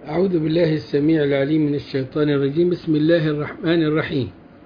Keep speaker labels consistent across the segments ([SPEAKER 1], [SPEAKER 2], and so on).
[SPEAKER 1] أعوذ بالله السميع العليم من الشيطان الرجيم. بسم الله الرحمن الرحيم.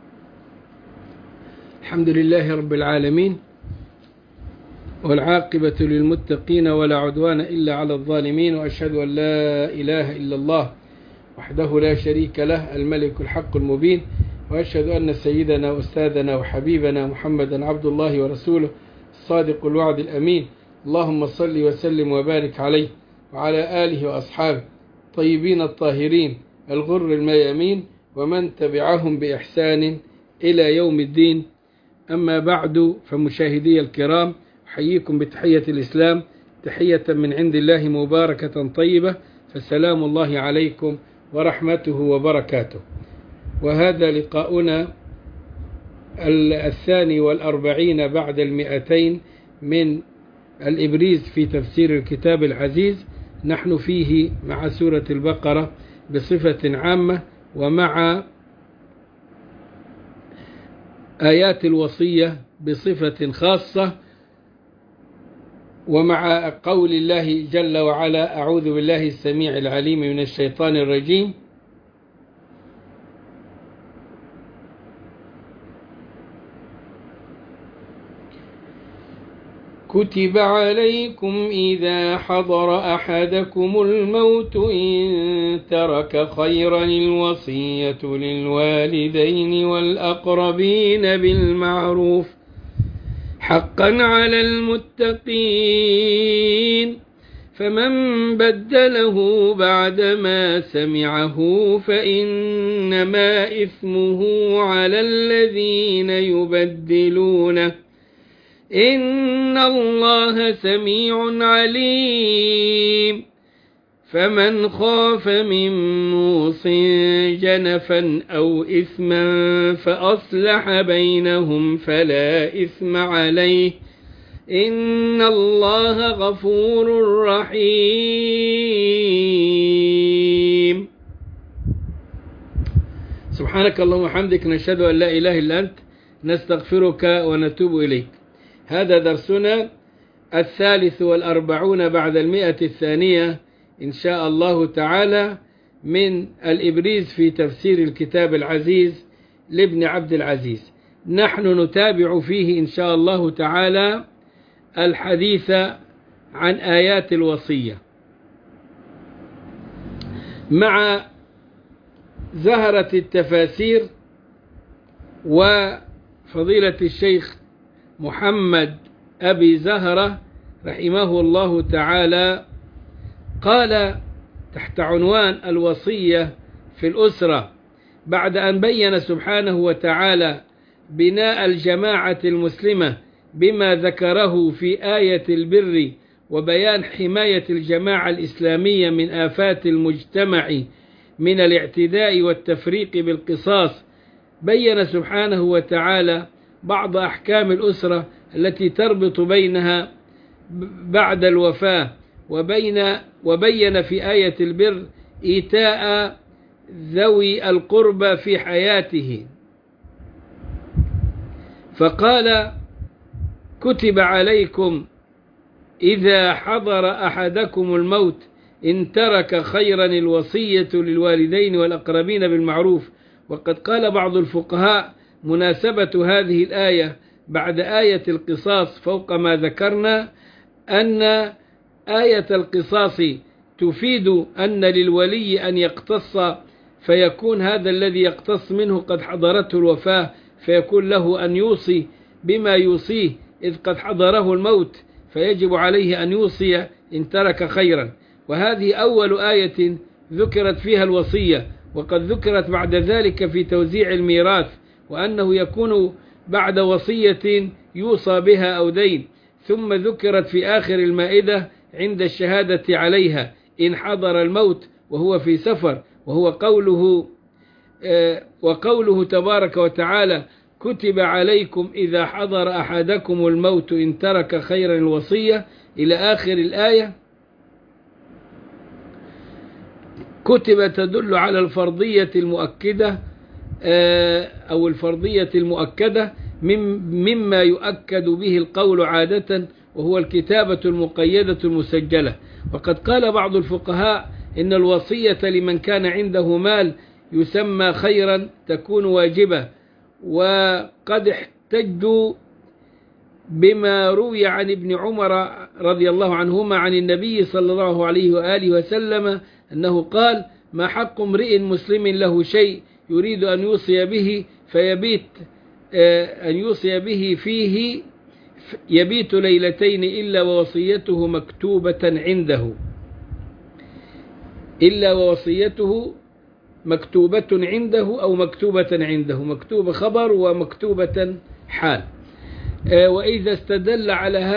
[SPEAKER 1] الحمد لله رب العالمين، والعاقبة للمتقين ولا عدوان إلا على الظالمين، وأشهد أن لا إله إلا الله وحده لا شريك له الملك الحق المبين، وأشهد أن سيدنا وأستاذنا وحبيبنا محمدا عبد الله ورسوله الصادق الوعد الأمين. اللهم صل وسلم وبارك عليه وعلى آله وأصحابه طيبين الطاهرين الغر الميامين، ومن تبعهم بإحسان إلى يوم الدين. أما بعد، فمشاهدي الكرام، أحييكم بتحية الإسلام، تحية من عند الله مباركة طيبة، فسلام الله عليكم ورحمته وبركاته. وهذا لقاؤنا 42 بعد 200 من الإبريز في تفسير الكتاب العزيز. نحن فيه مع سورة البقرة بصفة عامة، ومع آيات الوصية بصفة خاصة، ومع قول الله جل وعلا: أعوذ بالله السميع العليم من الشيطان الرجيم. كتب عليكم إذا حضر أحدكم الموت إن ترك خيرا الوصية للوالدين والأقربين بالمعروف حقا على المتقين، فمن بدله بعدما سمعه فإنما إثمه على الذين يبدلونه، إن الله سميع عليم. فمن خاف من موص جنفا أو إثما فأصلح بينهم فلا إثم عليه، إن الله غفور رحيم. سبحانك اللهم وبحمدك، نشهد أن لا إله إلا أنت، نستغفرك ونتوب إليك. هذا درسنا 43 بعد 100 الثانية إن شاء الله تعالى من الإبريز في تفسير الكتاب العزيز لابن عبد العزيز. نحن نتابع فيه إن شاء الله تعالى الحديث عن آيات الوصية مع زهرة التفاسير وفضيلة الشيخ محمد أبي زهرة رحمه الله تعالى. قال تحت عنوان الوصية في الأسرة، بعد أن بين سبحانه وتعالى بناء الجماعة المسلمة بما ذكره في آية البر، وبيان حماية الجماعة الإسلامية من آفات المجتمع من الاعتداء والتفريق بالقصاص، بين سبحانه وتعالى بعض أحكام الأسرة التي تربط بينها بعد الوفاة، وبين في آية البر إيتاء ذوي القربى في حياته، فقال: كتب عليكم إذا حضر أحدكم الموت إن ترك خيرا الوصية للوالدين والأقربين بالمعروف. وقد قال بعض الفقهاء مناسبة هذه الآية بعد آية القصاص فوق ما ذكرنا أن آية القصاص تفيد أن للولي أن يقتص، فيكون هذا الذي يقتص منه قد حضرته الوفاة، فيكون له أن يوصي بما يوصيه إذ قد حضره الموت، فيجب عليه أن يوصي إن ترك خيرا. وهذه أول آية ذكرت فيها الوصية، وقد ذكرت بعد ذلك في توزيع الميراث، وأنه يكون بعد وصية يوصى بها أو دين، ثم ذكرت في آخر المائدة عند الشهادة عليها إن حضر الموت وهو في سفر، وهو وقوله تبارك وتعالى: كتب عليكم إذا حضر أحدكم الموت إن ترك خيرا الوصية، إلى آخر الآية. كتب تدل على الفرضية المؤكدة أو الفرضية المؤكدة مما يؤكد به القول عادة، وهو الكتابة المقيدة المسجلة. وقد قال بعض الفقهاء إن الوصية لمن كان عنده مال يسمى خيرا تكون واجبة. وقد احتجوا بما روي عن ابن عمر رضي الله عنهما عن النبي صلى الله عليه وآله وسلم أنه قال: ما حق امرئ مسلم له شيء يريد أن يوصي به فيه يبيت ليلتين إلا ووصيته مكتوبة عنده أو مكتوبة عنده، مكتوبة خبر ومكتوبة حال. وإذا استدل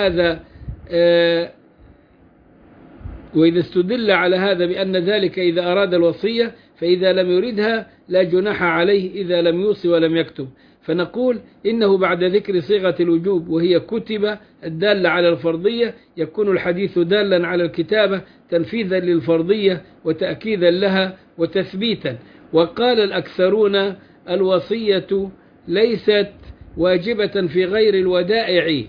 [SPEAKER 1] على هذا بأن ذلك إذا أراد الوصية، فإذا لم يردها لا جناح عليه إذا لم يوصي ولم يكتب. فنقول إنه بعد ذكر صيغة الوجوب وهي كتب الدالة على الفرضية، يكون الحديث دالا على الكتابة تنفيذا للفرضية وتأكيدا لها وتثبيتا. وقال الأكثرون: الوصية ليست واجبة في غير الودائع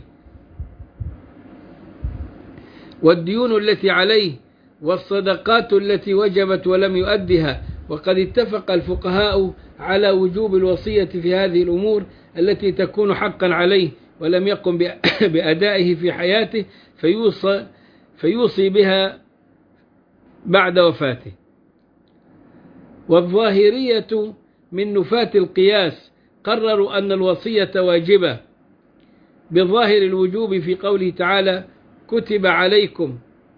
[SPEAKER 1] والديون التي عليه والصدقات التي وجبت ولم يؤدها. وقد اتفق الفقهاء على وجوب الوصية في هذه الأمور التي تكون حقا عليه ولم يقم بأدائه في حياته، فيوصي بها بعد وفاته. والظاهرية من نفاة القياس قرروا أن الوصية واجبة بظاهر الوجوب في قوله تعالى: كتب عليكم،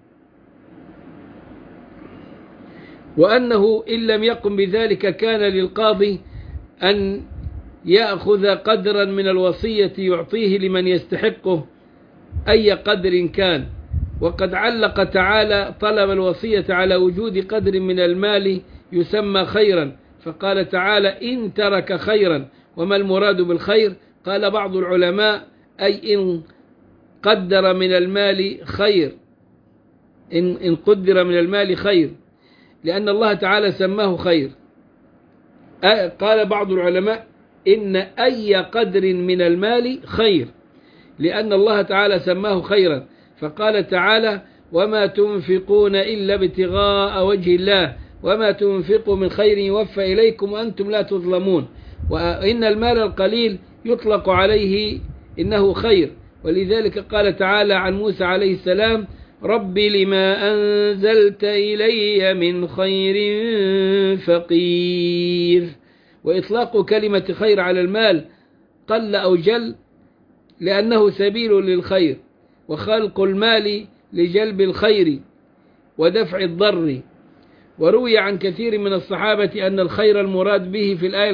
[SPEAKER 1] وأنه إن لم يقم بذلك كان للقاضي أن يأخذ قدرا من الوصية يعطيه لمن يستحقه أي قدر كان. وقد علق تعالى طلب الوصية على وجود قدر من المال يسمى خيرا، فقال تعالى: إن ترك خيرا. وما المراد بالخير؟ قال بعض العلماء: أي إن قدر من المال خير، إن قدر من المال خير، لأن الله تعالى سماه خير. قال بعض العلماء: إن أي قدر من المال خير، لأن الله تعالى سماه خيرا. فقال تعالى: وما تنفقون إلا ابتغاء وجه الله وما تنفقوا من خير يوفى إليكم وأنتم لا تظلمون. وإن المال القليل يطلق عليه إنه خير، ولذلك قال تعالى عن موسى عليه السلام: رب لما أنزلت إلي من خير فقير. وإطلاق كلمة خير على المال قل أو جل لأنه سبيل للخير، وخلق المال لجلب الخير ودفع الضر. وروي عن كثير من الصحابة أن الخير المراد به في الآية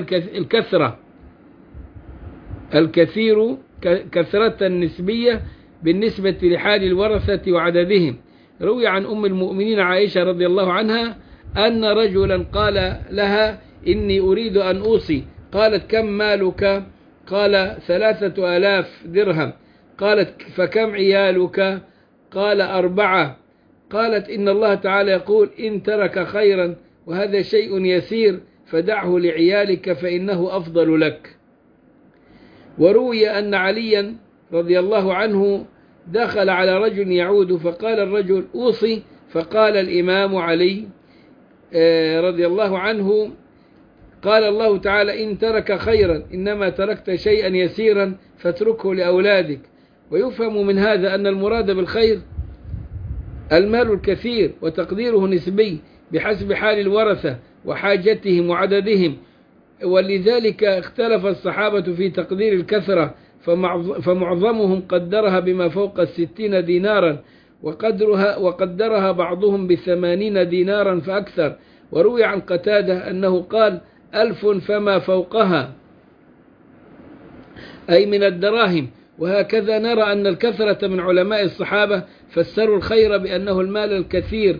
[SPEAKER 1] الكثير كثرة نسبية بالنسبة لحال الورثة وعددهم. روي عن أم المؤمنين عائشة رضي الله عنها أن رجلا قال لها: إني أريد أن أوصي. قالت: كم مالك؟ قال: 3000 درهم. قالت: فكم عيالك؟ قال: 4. قالت: إن الله تعالى يقول: إن ترك خيرا وهذا شيء يسير فدعه لعيالك فإنه أفضل لك. وروي أن عليا رضي الله عنه دخل على رجل يعود فقال الرجل: أوصي. فقال الإمام علي رضي الله عنه: قال الله تعالى: إن ترك خيرا إنما تركت شيئا يسيرا فاتركه لأولادك. ويفهم من هذا أن المراد بالخير المال الكثير، وتقديره نسبي بحسب حال الورثة وحاجتهم وعددهم. ولذلك اختلف الصحابة في تقدير الكثرة، فمعظمهم قدرها بما فوق 60 دينارا، وقدرها بعضهم ب80 دينارا فأكثر. وروي عن قتادة أنه قال: 1000 فما فوقها، أي من الدراهم. وهكذا نرى أن الكثرة من علماء الصحابة فسروا الخير بأنه المال الكثير،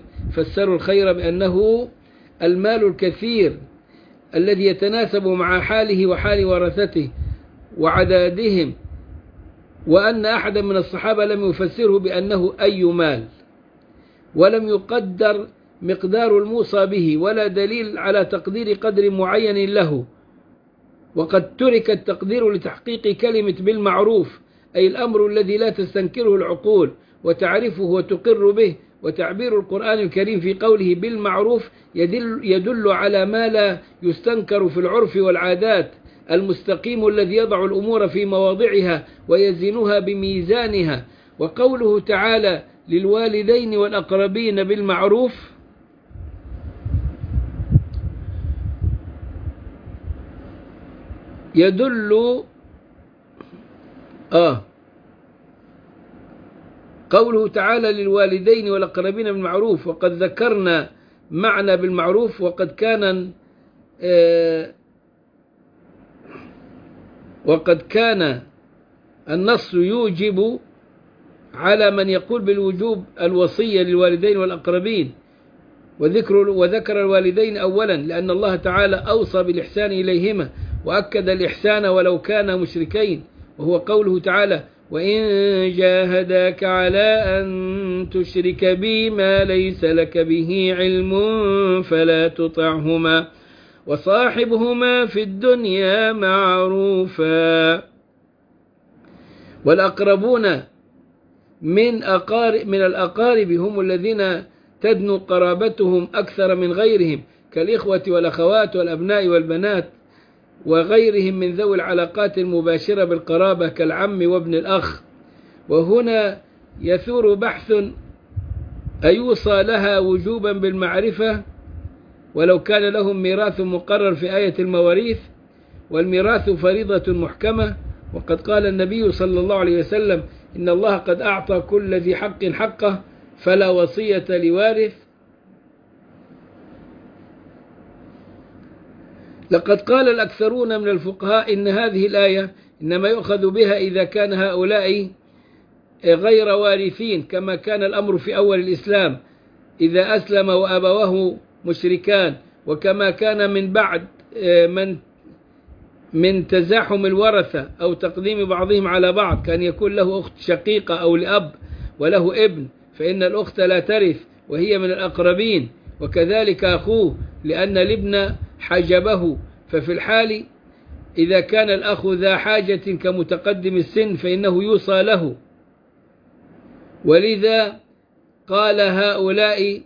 [SPEAKER 1] المال الكثير الذي يتناسب مع حاله وحال ورثته وعددهم. وأن أحدا من الصحابة لم يفسره بأنه أي مال، ولم يقدر مقدار الموصى به، ولا دليل على تقدير قدر معين له. وقد ترك التقدير لتحقيق كلمة بالمعروف، أي الأمر الذي لا تستنكره العقول وتعرفه وتقر به، وتعبير القرآن الكريم في قوله بالمعروف يدل على ما لا يستنكر في العرف والعادات، المستقيم الذي يضع الأمور في مواضعها ويزنها بميزانها. وقوله تعالى للوالدين والأقربين بالمعروف يدل قوله تعالى للوالدين والأقربين بالمعروف، وقد ذكرنا معنى بالمعروف، وقد كان النص يوجب على من يقول بالوجوب الوصية للوالدين والأقربين، وذكر الوالدين أولا لأن الله تعالى أوصى بالإحسان إليهما وأكد الإحسان ولو كان مشركين، وهو قوله تعالى وإن جاهداك على أن تشرك بي ما ليس لك به علم فلا تطعهما وصاحبهما في الدنيا معروفا. والأقربون من الأقارب هم الذين تدنو قرابتهم أكثر من غيرهم كالإخوة والأخوات والأبناء والبنات وغيرهم من ذوي العلاقات المباشرة بالقرابة كالعم وابن الأخ. وهنا يثور بحث أيوصى لها وجوبا بالمعرفة ولو كان لهم ميراث مقرر في آية المواريث، والميراث فريضة محكمة، وقد قال النبي صلى الله عليه وسلم إن الله قد أعطى كل ذي حق حقه فلا وصية لوارث. لقد قال الأكثرون من الفقهاء إن هذه الآية إنما يؤخذ بها إذا كان هؤلاء غير وارثين، كما كان الأمر في أول الإسلام إذا أسلم وأبواه مشركان، وكما كان من بعد من تزاحم الورثة أو تقديم بعضهم على بعض، كان يكون له أخت شقيقة أو لأب وله ابن، فإن الأخت لا ترث وهي من الأقربين، وكذلك أخوه لأن الابن حجبه. ففي الحال إذا كان الأخ ذا حاجة كمتقدم السن فإنه يوصى له. ولذا قال هؤلاء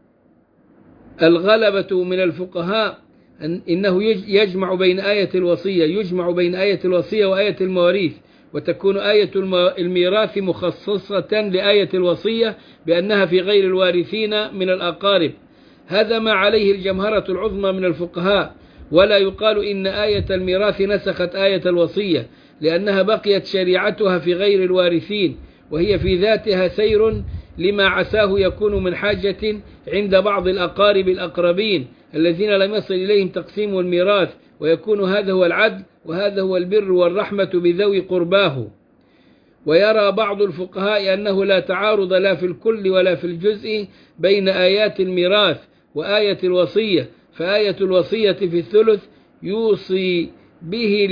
[SPEAKER 1] الغلبة من الفقهاء إنه يجمع بين آية الوصية وآية المواريث، وتكون آية الميراث مخصصة لآية الوصية بأنها في غير الوارثين من الأقارب. هذا ما عليه الجمهرة العظمى من الفقهاء، ولا يقال إن آية الميراث نسخت آية الوصية، لأنها بقيت شريعتها في غير الوارثين، وهي في ذاتها سير لما عساه يكون من حاجة عند بعض الأقارب الأقربين الذين لم يصل إليهم تقسيم الميراث، ويكون هذا هو العدل وهذا هو البر والرحمة بذوي قرباه. ويرى بعض الفقهاء أنه لا تعارض لا في الكل ولا في الجزء بين آيات الميراث وآية الوصية، فآية الوصية في الثلث يوصي به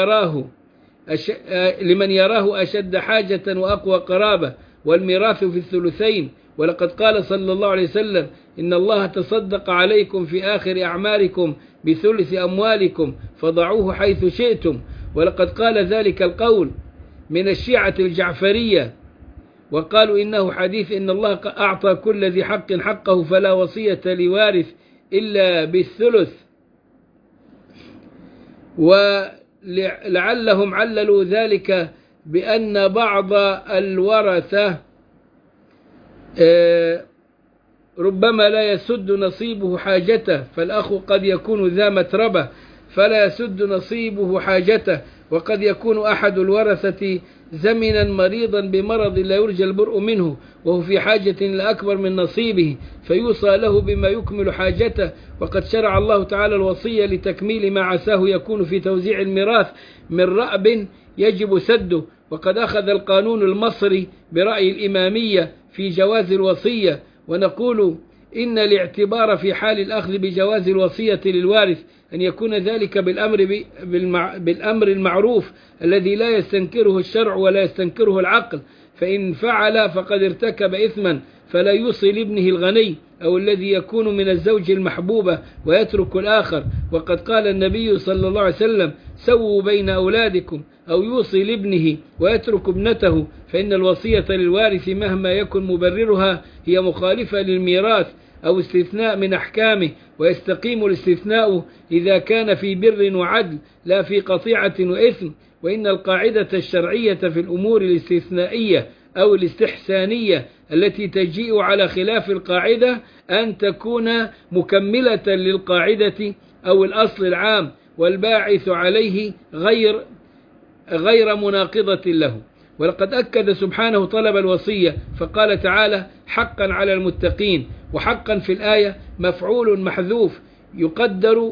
[SPEAKER 1] لمن يراه أشد حاجة وأقوى قرابة، والميراث في الثلثين. ولقد قال صلى الله عليه وسلم إن الله تصدق عليكم في آخر أعماركم بثلث أموالكم فضعوه حيث شئتم. ولقد قال ذلك القول من الشيعة الجعفرية، وقالوا إنه حديث إن الله أعطى كل ذي حق حقه فلا وصية لوارث إلا بالثلث. ولعلهم عللوا ذلك بأن بعض الورثة ربما لا يسد نصيبه حاجته، فالأخ قد يكون ذا متربة فلا يسد نصيبه حاجته، وقد يكون أحد الورثة زمنا مريضا بمرض لا يرجى البرء منه وهو في حاجة لأكبر من نصيبه فيوصى له بما يكمل حاجته. وقد شرع الله تعالى الوصية لتكميل ما عساه يكون في توزيع الميراث من رأب يجب سده. وقد أخذ القانون المصري برأي الإمامية في جواز الوصية، ونقول إن الاعتبار في حال الأخذ بجواز الوصية للوارث أن يكون ذلك بالأمر المعروف الذي لا يستنكره الشرع ولا يستنكره العقل، فإن فعل فقد ارتكب إثما فلا يوصي لابنه الغني أو الذي يكون من الزوج المحبوبة ويترك الآخر. وقد قال النبي صلى الله عليه وسلم: سووا بين أولادكم، أو يوصي لابنه ويترك ابنته، فإن الوصية للوارث مهما يكن مبررها هي مخالفة للميراث أو استثناء من أحكامه، ويستقيم الاستثناء إذا كان في بر وعدل لا في قطيعة وإثم. وإن القاعدة الشرعية في الأمور الاستثنائية أو الاستحسانية التي تجيء على خلاف القاعدة أن تكون مكملة للقاعدة أو الأصل العام، والباعث عليه غير مناقضة له. ولقد أكد سبحانه طلب الوصية فقال تعالى: حقا على المتقين. وحقا في الآية مفعول محذوف يقدر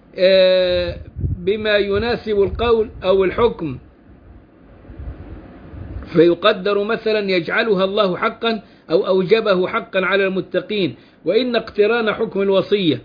[SPEAKER 1] بما يناسب القول أو الحكم، فيقدر مثلا: يجعلها الله حقا، أو أوجبه حقا على المتقين. وإن اقتران حكم الوصية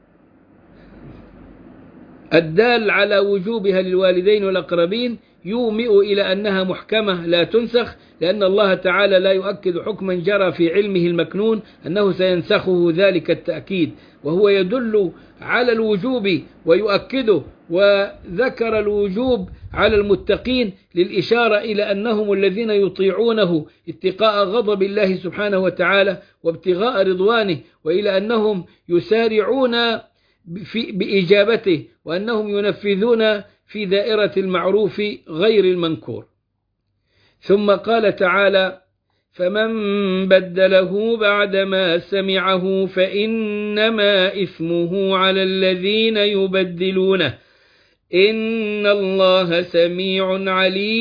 [SPEAKER 1] الدال على وجوبها للوالدين والأقربين يومئ إلى أنها محكمة لا تنسخ، لأن الله تعالى لا يؤكد حكما جرى في علمه المكنون أنه سينسخه ذلك التأكيد، وهو يدل على الوجوب ويؤكده. وذكر الوجوب على المتقين للإشارة إلى أنهم الذين يطيعونه اتقاء غضب الله سبحانه وتعالى وابتغاء رضوانه، وإلى أنهم يسارعون بإجابته، وأنهم ينفذون في دائرة المعروف غير المنكور. ثم قال تعالى: فمن بدله بعدما سمعه فإنما إثمه على الذين يبدلونه إن الله سميع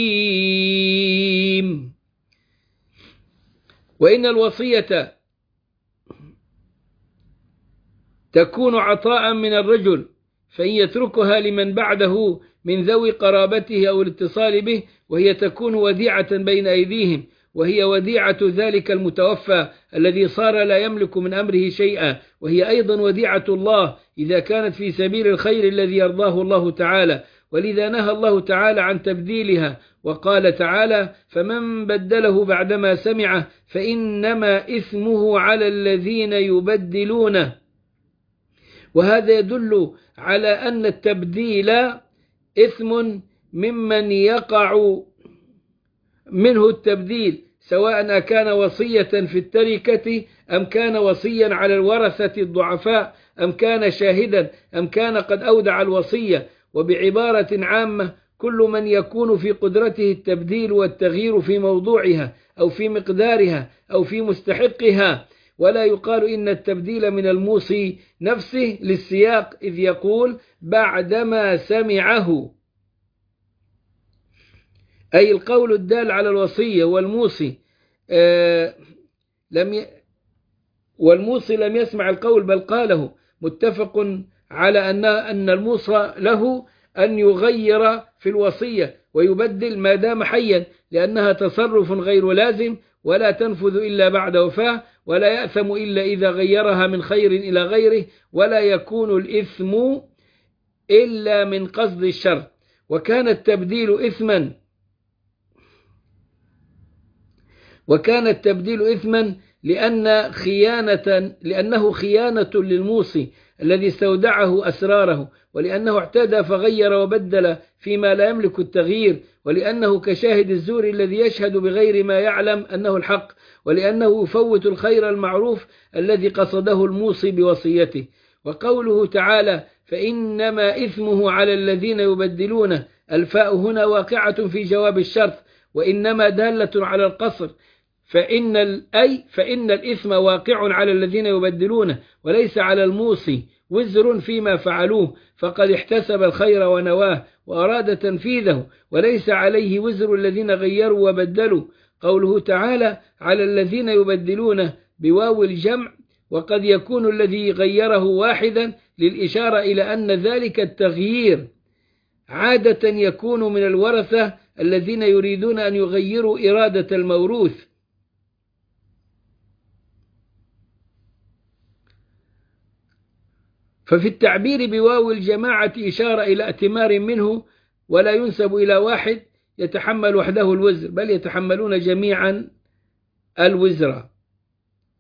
[SPEAKER 1] عليم. وإن الوصية تكون عطاء من الرجل، فإن يتركها لمن بعده من ذوي قرابته أو الاتصال به، وهي تكون وديعة بين أيديهم، وهي وديعة ذلك المتوفى الذي صار لا يملك من أمره شيئا، وهي أيضا وديعة الله إذا كانت في سبيل الخير الذي يرضاه الله تعالى. ولذا نهى الله تعالى عن تبديلها، وقال تعالى: فمن بدله بعدما سمعه فإنما إثمه على الذين يبدلونه. وهذا يدل على أن التبديل إثم ممن يقع منه التبديل، سواء كان وصية في التركة أم كان وصيا على الورثة الضعفاء أم كان شاهدا أم كان قد أودع الوصية. وبعبارة عامة: كل من يكون في قدرته التبديل والتغيير في موضوعها أو في مقدارها أو في مستحقها. ولا يقال إن التبديل من الموصي نفسه للسياق، إذ يقول: بعدما سمعه، أي القول الدال على الوصية. والموصي لم يسمع القول بل قاله، متفق على أن الموصى له أن يغير في الوصية ويبدل ما دام حيا، لأنها تصرف غير لازم ولا تنفذ إلا بعد وفاة، ولا يأثم إلا إذا غيرها من خير إلى غيره، ولا يكون الإثم إلا من قصد الشر. وكان التبديل إثما لأنه خيانة للموصي الذي استودعه أسراره، ولأنه اعتدى فغير وبدل فيما لا يملك التغيير، ولأنه كشاهد الزور الذي يشهد بغير ما يعلم أنه الحق، ولأنه يفوت الخير المعروف الذي قصده الموصي بوصيته. وقوله تعالى: فإنما إثمه على الذين يبدلونه، الفاء هنا واقعة في جواب الشرط، وإنما دالة على القصر، فإن الإثم واقع على الذين يبدلونه وليس على الموصي وزر فيما فعلوه، فقد احتسب الخير ونواه وأراد تنفيذه، وليس عليه وزر الذين غيروا وبدلوا. قوله تعالى: على الذين يبدلونه بواو الجمع، وقد يكون الذي غيره واحدا للإشارة إلى أن ذلك التغيير عادة يكون من الورثة الذين يريدون أن يغيروا إرادة الموروث. ففي التعبير بواو الجماعة إشارة إلى ائتمار منه، ولا ينسب إلى واحد يتحمل وحده الوزر، بل يتحملون جميعا الوزر.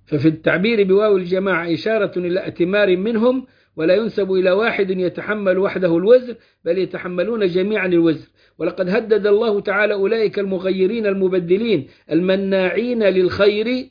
[SPEAKER 1] ففي التعبير بواو الجماعة إشارة إلى ائتمار منهم، ولا ينسب إلى واحد يتحمل وحده الوزر، بل يتحملون جميعا الوزر. ولقد هدد الله تعالى أولئك المغيرين المبدلين المناعين للخير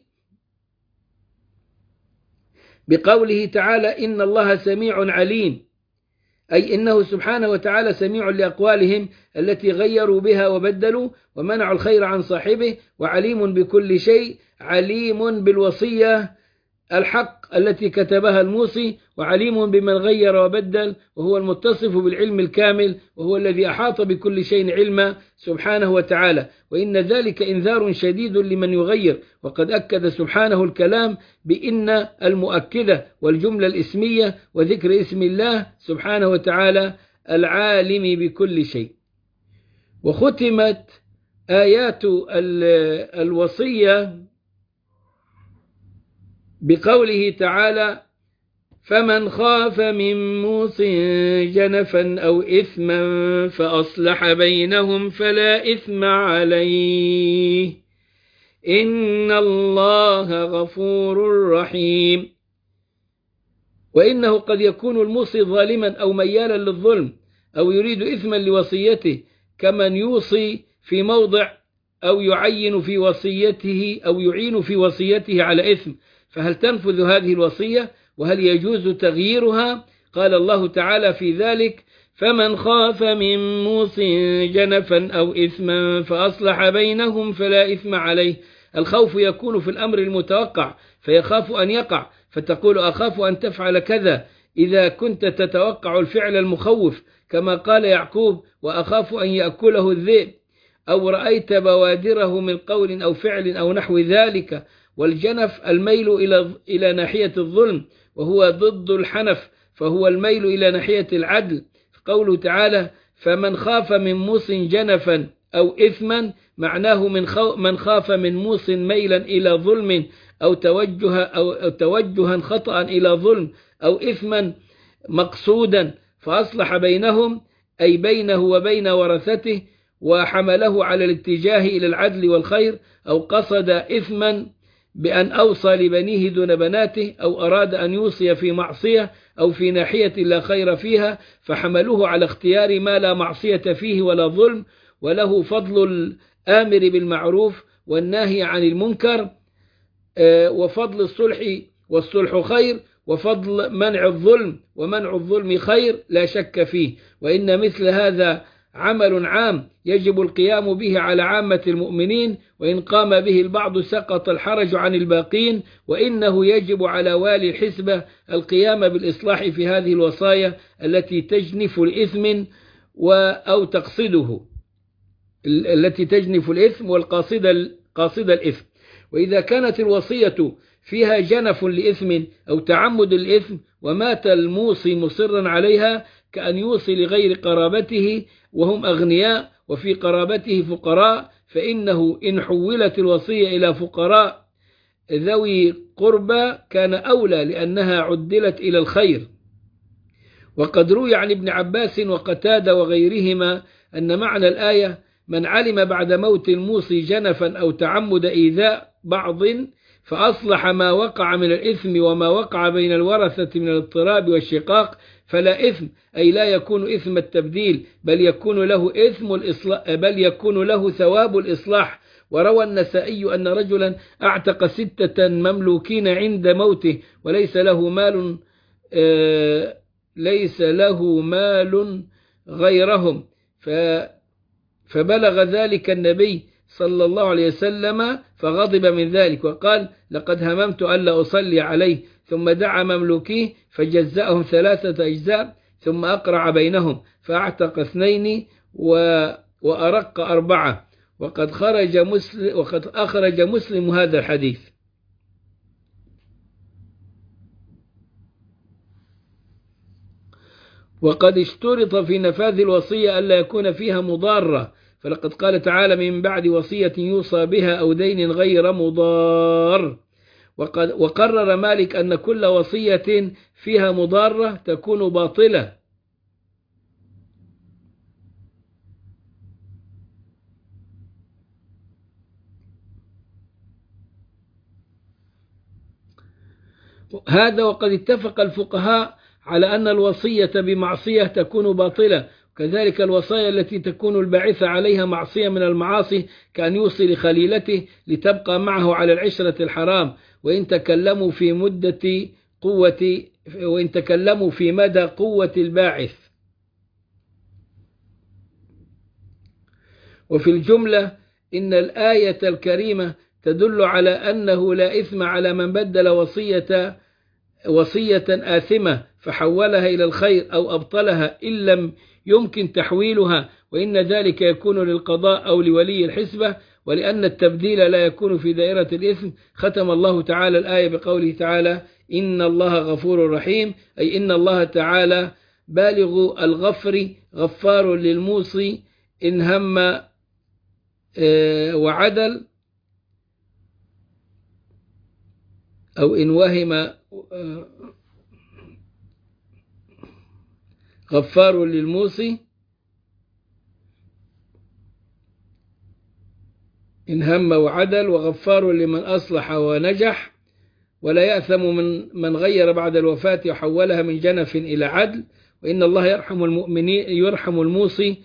[SPEAKER 1] بقوله تعالى إن الله سميع عليم، أي إنه سبحانه وتعالى سميع لأقوالهم التي غيروا بها وبدلوا ومنعوا الخير عن صاحبه، وعليم بكل شيء، عليم بالوصية الحق التي كتبها الموصي، وعليم بمن غير وبدل، وهو المتصف بالعلم الكامل، وهو الذي أحاط بكل شيء علما سبحانه وتعالى. وإن ذلك إنذار شديد لمن يغير. وقد أكد سبحانه الكلام بإن المؤكدة والجملة الإسمية وذكر اسم الله سبحانه وتعالى العالم بكل شيء. وختمت آيات الوصية بقوله تعالى فمن خاف من موص جنفا أو إثما فأصلح بينهم فلا إثم عليه إن الله غفور رحيم. وإنه قد يكون الموصي ظالما أو ميالا للظلم أو يريد إثما لوصيته، كمن يوصي في موضع أو يعين في وصيته أو يعين في وصيته على إثم، فهل تنفذ هذه الوصية؟ وهل يجوز تغييرها؟ قال الله تعالى في ذلك فمن خاف من موص جنفا أو إثما فأصلح بينهم فلا إثم عليه. الخوف يكون في الأمر المتوقع فيخاف أن يقع، فتقول أخاف أن تفعل كذا إذا كنت تتوقع الفعل المخوف، كما قال يعقوب وأخاف أن يأكله الذئب، أو رأيت بوادره من قول أو فعل أو نحو ذلك. والجنف الميل إلى ناحية الظلم، وهو ضد الحنف، فهو الميل إلى ناحية العدل. قوله تعالى فمن خاف من موص جنفا أو إثما، معناه من خاف من موص ميلا إلى ظلم أو توجها خطأ إلى ظلم أو إثما مقصودا فأصلح بينهم، أي بينه وبين ورثته، وحمله على الاتجاه إلى العدل والخير، أو قصد إثما بأن أوصى لبنيه دون بناته، أو أراد أن يوصي في معصية أو في ناحية لا خير فيها فحملوه على اختيار ما لا معصية فيه ولا ظلم، وله فضل الآمر بالمعروف والناهي عن المنكر، وفضل الصلح والصلح خير، وفضل منع الظلم ومنع الظلم خير لا شك فيه. وإن مثل هذا عمل عام يجب القيام به على عامة المؤمنين، وإن قام به البعض سقط الحرج عن الباقين. وإنه يجب على والي الحسبة القيام بالإصلاح في هذه الوصايا التي تجنف الإثم أو تقصده، التي تجنف الإثم والقاصد الإثم. وإذا كانت الوصية فيها جنف لإثم أو تعمد الإثم ومات الموصي مصرا عليها، كأن يوصي لغير قرابته وهم أغنياء وفي قرابته فقراء، فإنه إن حولت الوصية إلى فقراء ذوي قربى كان أولى، لأنها عدلت إلى الخير. وقد روي عن ابن عباس وقتادة وغيرهما أن معنى الآية من علم بعد موت الموصي جنفا أو تعمد إيذاء بعض فأصلح ما وقع من الإثم وما وقع بين الورثة من الاضطراب والشقاق فلا إثم، أي لا يكون إثم التبديل، بل يكون له ثواب الإصلاح. وروى النسائي أن رجلا أعتق 6 مملوكين عند موته وليس له مال غيرهم، فبلغ ذلك النبي صلى الله عليه وسلم فغضب من ذلك وقال لقد هممت ألا أصلي عليه، ثم دعا مملوكيه فجزأهم 3 أجزاء، ثم أقرع بينهم فأعتق 2 وأرق 4. وقد أخرج مسلم هذا الحديث. وقد اشترط في نفاذ الوصية ألا يكون فيها مضارة، فلقد قال تعالى من بعد وصية يوصى بها أو دين غير مضار. وقرر مالك أن كل وصية فيها مضارة تكون باطلة. هذا وقد اتفق الفقهاء على أن الوصية بمعصية تكون باطلة، كذلك الوصايا التي تكون الباعثة عليها معصية من المعاصي، كأن يوصي لخليلته لتبقى معه على العشرة الحرام، وإن تكلموا في مدى قوة الباعث. وفي الجملة إن الآية الكريمة تدل على أنه لا إثم على من بدل وصية آثمة فحولها إلى الخير أو أبطلها إن لم يمكن تحويلها، وإن ذلك يكون للقضاء أو لولي الحسبة، ولأن التبديل لا يكون في دائرة الإثم ختم الله تعالى الآية بقوله تعالى: إن الله غفور رحيم، أي إن الله تعالى بالغ الغفر غفار للموصي إن هم وعدل، أو إن وهم غفار للموصي إن هم وعدل، وغفار لمن أصلح ونجح، ولا يأثم من غير بعد الوفاة وحولها من جنف إلى عدل، وإن الله يرحم المؤمنين يرحم الموصي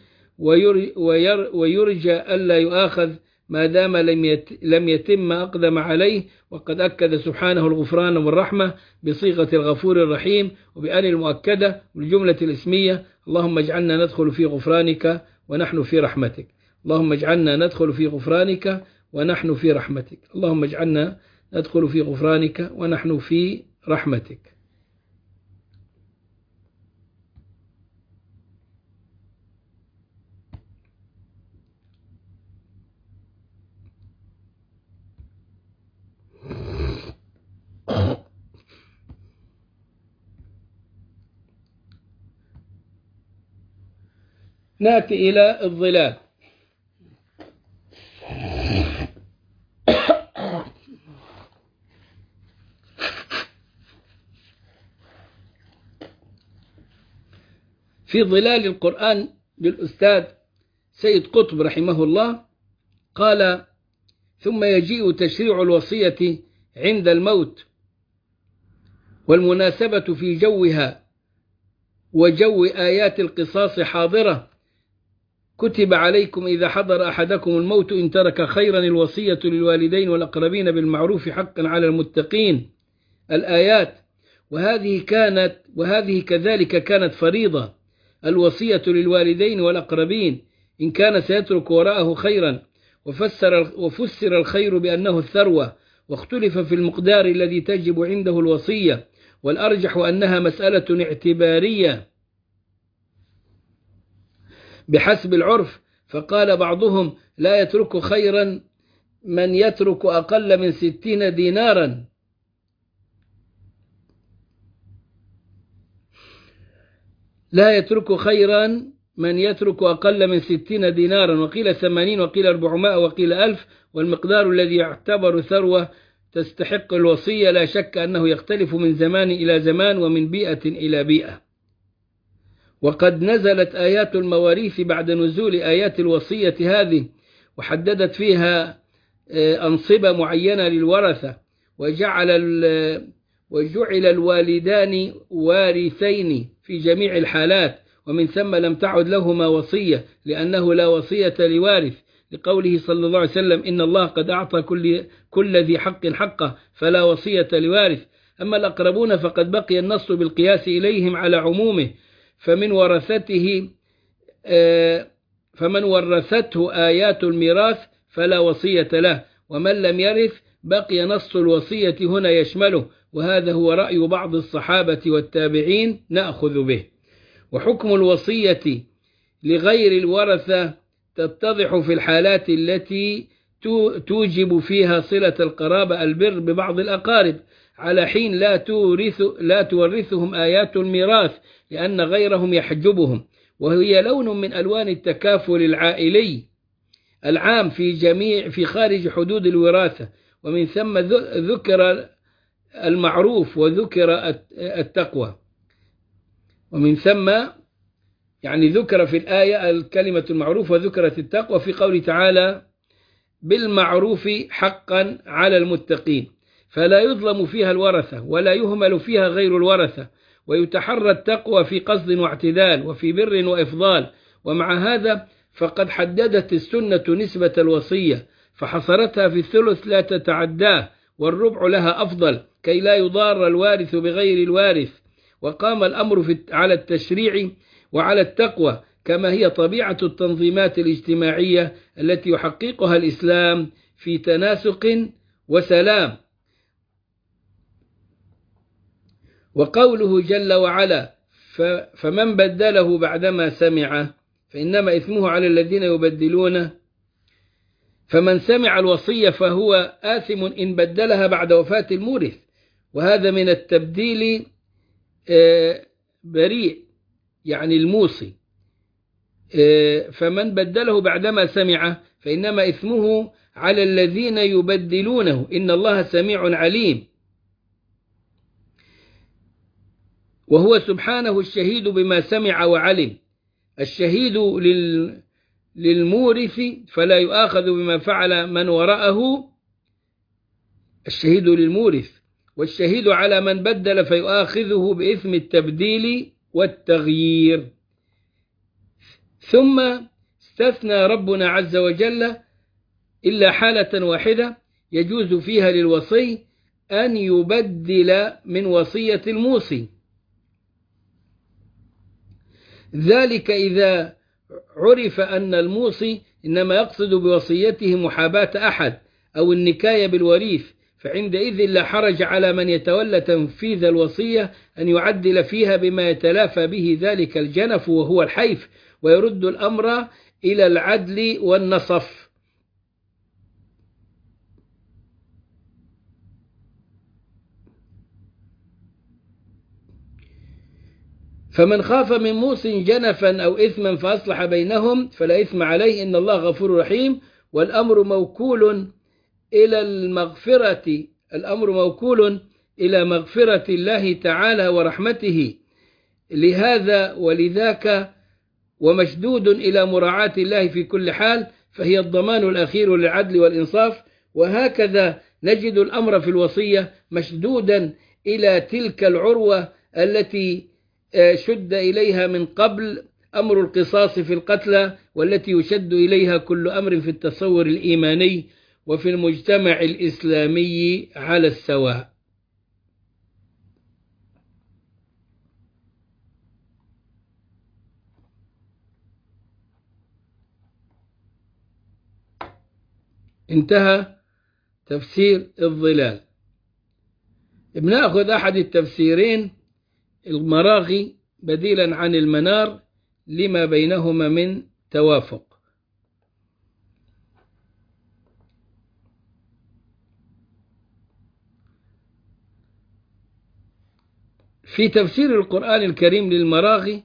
[SPEAKER 1] ويرجى ألا يؤاخذ ما دام لم يتم أقدم عليه. وقد أكد سبحانه الغفران والرحمة بصيغة الغفور الرحيم وبأن المؤكدة والجملة الاسمية: اللهم اجعلنا ندخل في غفرانك ونحن في رحمتك. اللهم اجعلنا ندخل في غفرانك ونحن في رحمتك. اللهم اجعلنا ندخل في غفرانك ونحن في رحمتك. نأتي إلى الظلال. في ظلال القرآن للأستاذ سيد قطب رحمه الله قال: ثم يجيء تشريع الوصية عند الموت، والمناسبة في جوها وجو آيات القصاص حاضرة. كتب عليكم إذا حضر أحدكم الموت إن ترك خيرا الوصية للوالدين والأقربين بالمعروف حقا على المتقين. الآيات. وهذه كذلك كانت فريضة، الوصية للوالدين والأقربين إن كان سيترك وراءه خيرا، وفسر الخير بأنه الثروة، واختلف في المقدار الذي تجب عنده الوصية، والأرجح أنها مسألة اعتبارية بحسب العرف. فقال بعضهم: لا يترك خيرا من يترك أقل من 60 دينارا، لا يترك خيرا من يترك أقل من 60 دينارا، وقيل 80 وقيل 400 وقيل 1000، والمقدار الذي يعتبر ثروة تستحق الوصية لا شك أنه يختلف من زمان إلى زمان ومن بيئة إلى بيئة. وقد نزلت آيات المواريث بعد نزول آيات الوصية هذه، وحددت فيها أنصبة معينة للورثة، وجعل الوالدان وارثين في جميع الحالات، ومن ثم لم تعد لهما وصية لأنه لا وصية لوارث، لقوله صلى الله عليه وسلم: إن الله قد أعطى كل ذي حق حقه فلا وصية لوارث. أما الأقربون فقد بقي النص بالقياس إليهم على عمومه، فمن ورثته آيات الميراث فلا وصية له، ومن لم يرث بقي نص الوصية هنا يشمله، وهذا هو رأي بعض الصحابة والتابعين نأخذ به. وحكم الوصية لغير الورثة تتضح في الحالات التي توجب فيها صلة القرابة البر ببعض الأقارب، على حين لا تورثهم آيات الميراث لأن غيرهم يحجبهم، وهي لون من ألوان التكافل العائلي العام في خارج حدود الوراثة. ومن ثم ذكر المعروف وذكر التقوى، ومن ثم يعني ذكر في الآية الكلمة المعروف وذكرت التقوى في قوله تعالى: بالمعروف حقا على المتقين. فلا يظلم فيها الورثة ولا يهمل فيها غير الورثة، ويتحرى التقوى في قصد واعتدال وفي بر وإفضال. ومع هذا فقد حددت السنة نسبة الوصية فحصرتها في الثلث لا تتعداه، والربع لها أفضل كي لا يضار الوارث بغير الوارث. وقام الأمر على التشريع وعلى التقوى كما هي طبيعة التنظيمات الاجتماعية التي يحققها الإسلام في تناسق وسلام. وقوله جل وعلا: فمن بدله بعدما سمعه فإنما إثمه على الذين يبدلونه. فمن سمع الوصية فهو آثم إن بدلها بعد وفاة المورث، وهذا من التبديل بريء، يعني الموصي. فمن بدله بعدما سمعه فإنما إثمه على الذين يبدلونه، إن الله سميع عليم. وهو سبحانه الشهيد بما سمع وعلم، الشهيد للمورث فلا يؤاخذ بما فعل من وراءه، الشهيد للمورث، والشهيد على من بدل فيؤاخذه بإثم التبديل والتغيير. ثم استثنى ربنا عز وجل إلا حالة واحدة يجوز فيها للوصي أن يبدل من وصية الموصي، ذلك إذا عرف أن الموصي إنما يقصد بوصيته محاباة أحد أو النكاية بالوريث، فعندئذ لا حرج على من يتولى تنفيذ الوصية أن يعدل فيها بما يتلافى به ذلك الجنف وهو الحيف، ويرد الأمر إلى العدل والنصف. فمن خاف من موص جنفا أو إثما فأصلح بينهم فلا إثم عليه، إن الله غفور رحيم. والأمر موكول إلى المغفرة، الأمر موكول إلى مغفرة الله تعالى ورحمته لهذا ولذاك، ومشدود إلى مراعاة الله في كل حال، فهي الضمان الأخير للعدل والإنصاف. وهكذا نجد الأمر في الوصية مشدودا إلى تلك العروة التي شد إليها من قبل أمر القصاص في القتلى، والتي يشد إليها كل أمر في التصور الإيماني وفي المجتمع الإسلامي على السواء. انتهى تفسير الظلال. بنأخذ أحد التفسيرين، المراغي بديلا عن المنار لما بينهما من توافق. في تفسير القرآن الكريم للمراغي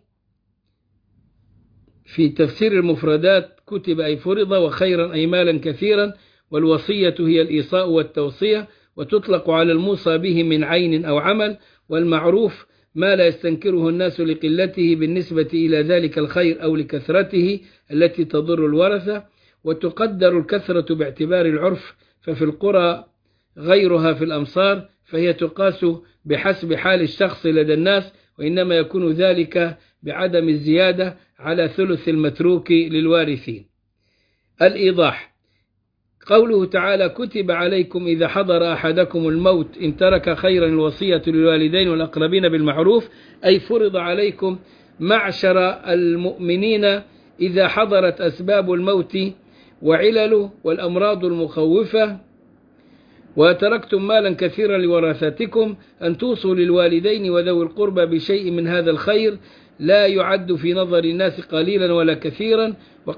[SPEAKER 1] في تفسير المفردات كتب أي فرض، وخيرا أي مالا كثيرا، والوصية هي الإيصاء والتوصية، وتطلق على الموصى به من عين أو عمل، والمعروف ما لا يستنكره الناس لقلته بالنسبة إلى ذلك الخير أو لكثرته التي تضر الورثة. وتقدر الكثرة باعتبار العرف، ففي القرى غيرها في الأمصار، فهي تقاس بحسب حال الشخص لدى الناس، وإنما يكون ذلك بعدم الزيادة على ثلث المتروك للوارثين. الإيضاح: قوله تعالى: كتب عليكم إذا حضر أحدكم الموت إن ترك خيرا الوصية للوالدين والأقربين بالمعروف، أي فرض عليكم معشر المؤمنين إذا حضرت أسباب الموت وعلله والأمراض المخوفة وتركتم مالا كثيرا لوراثتكم أن توصوا للوالدين وذوي القربى بشيء من هذا الخير، لا يعد في نظر الناس قليلا ولا كثيرا،